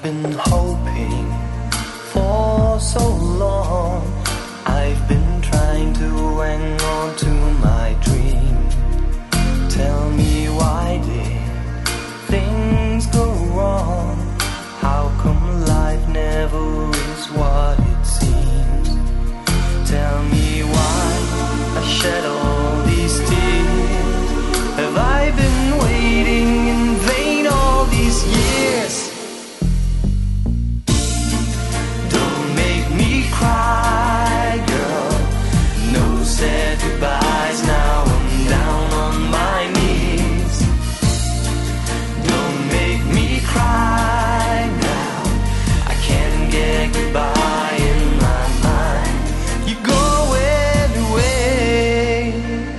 been hoping for so long. I've been trying to hang on to my dream. Tell me, why did things go wrong? How come life never is what it seems? Tell me why I shed all these tears. Have I been waiting in vain all these years? Don't make me cry, girl. No sad goodbyes, now I'm down on my knees. Don't make me cry now, I can't get goodbye in my mind. You're going away.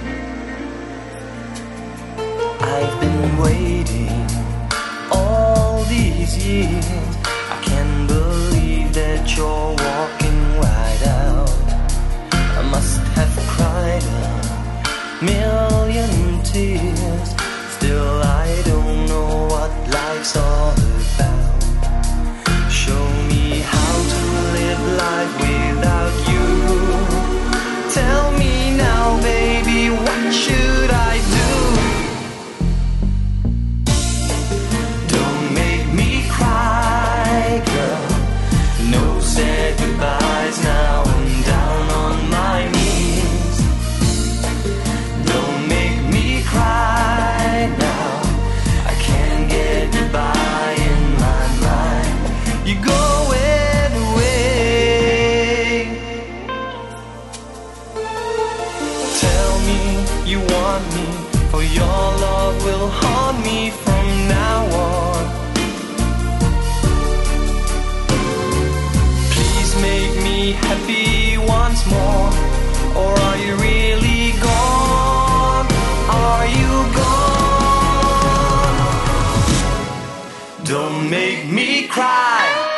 I've been waiting all these years. I can't believe that you're walking right out. I must have cried a million tears. Still I don't know what life's all about. Show me how to live life without you. Tell me now, baby, what should I do? Don't make me cry, girl. No sad goodbyes, now I'm down on my knees. Don't make me cry now, I can't get goodbye in my mind. You're going away. Tell me you want me, for your love will haunt me from now on. Please make me happy once more. Or are you really gone? Are you gone? Don't make me cry.